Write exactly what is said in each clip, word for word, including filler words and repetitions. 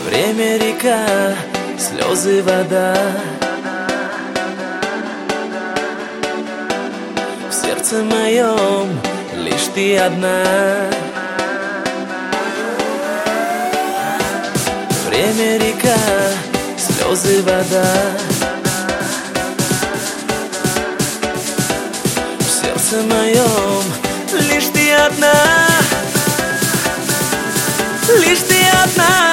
Время река, слезы вода. В сердце моем лишь ты одна. Время река, слезы вода. В сердце моем лишь ты одна. Лишь ты одна.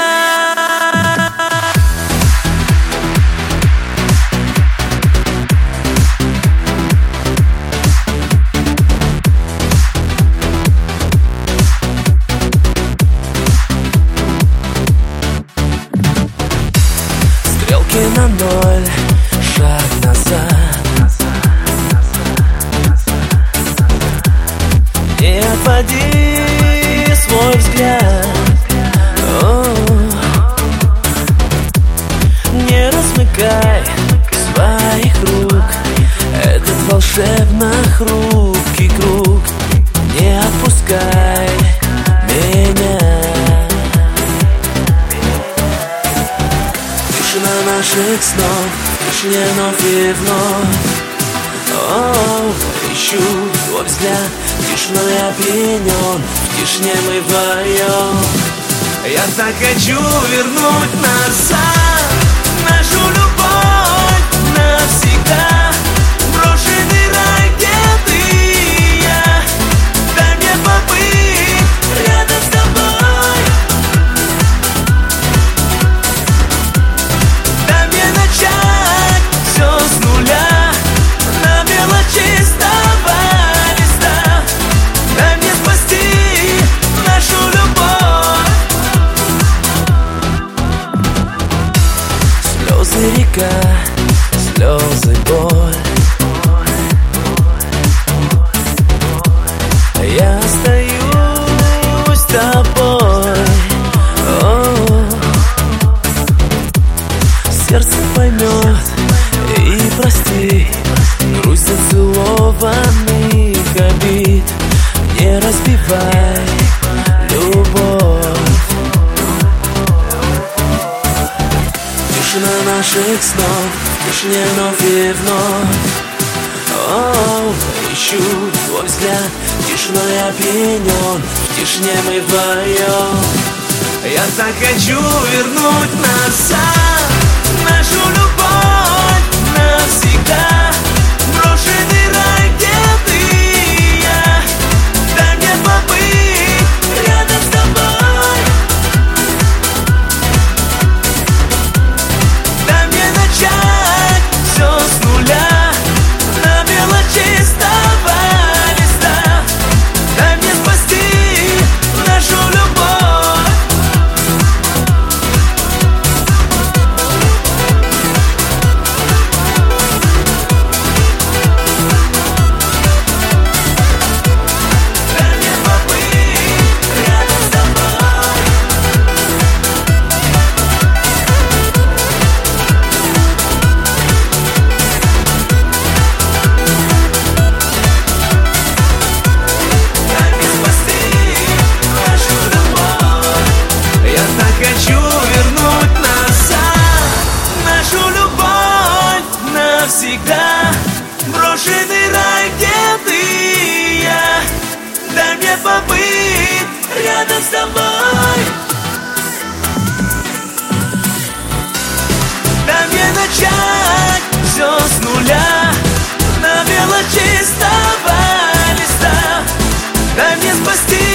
Стрелки на ноль, шаг назад. Не отводи свой взгляд. Не размыкай своих рук этот волшебно хрупкий круг. Не отпускай меня. Тишина наших снов, в тишине вновь и вновь. О, ищу твой взгляд, тишиной опьянен. В тишине мы вдвоем. Я так хочу вернуть назад нашу любовь навсегда. Брошенный рай, где ты и я. Дай мне побыть рядом с тобой. Дай мне начать все с нуля, на мелочи с тобой листа. Дай мне спасти нашу любовь. Слезы река, слезы боль. Я остаюсь с тобой. О, сердце поймет и простит. Грусть зацелованных обид. Не разбивай любовь. Тишина наших снов, в тишине вновь и вновь. О, ищу твой взгляд, тишиной опьянен. В тишине мы вдвоем. Я так хочу вернуть назад нашу любовь навсегда. Брошенный рай, где ты и я. Дай мне побыть рядом с тобой. Дай мне начать все с нуля, на мелочи с тобой листа. Дай мне спасти нашу любовь. Дай мне побыть рядом с тобой. Дай мне спасти нашу любовь. Я так хочу вернуть назад нашу любовь навсегда. Брошенный рай, где ты и я. Дай мне побыть рядом с тобой. Дай мне начать все с нуля, на мелочи с тобой листа. Дай мне спасти